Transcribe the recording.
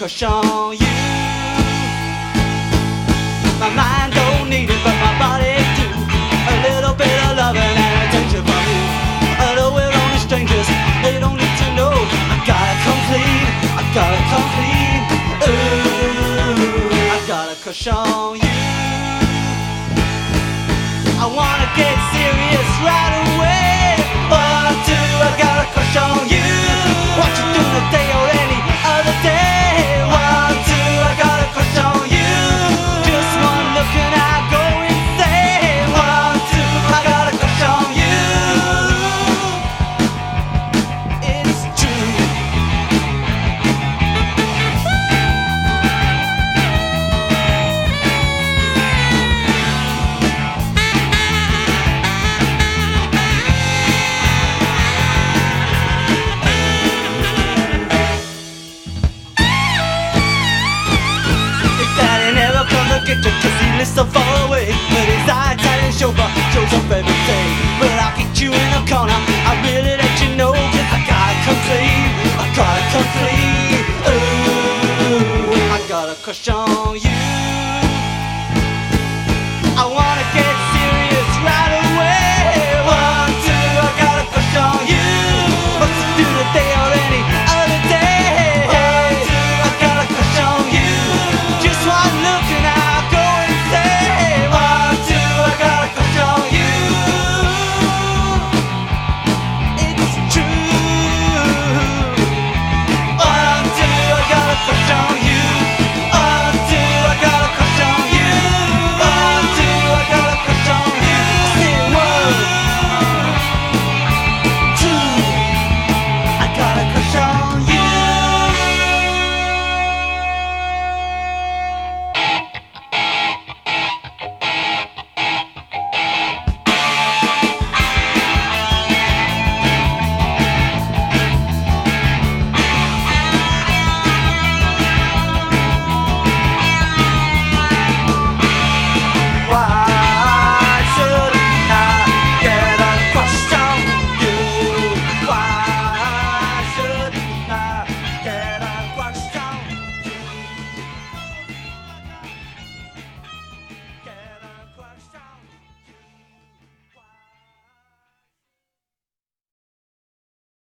crush on you. My mind don't need it, but my body do. A little bit of loving and attention from you. Although we're only strangers, they don't need to know. I gotta come clean, I gotta come clean. Ooh, I gotta crush on you. I wanna get serious right away.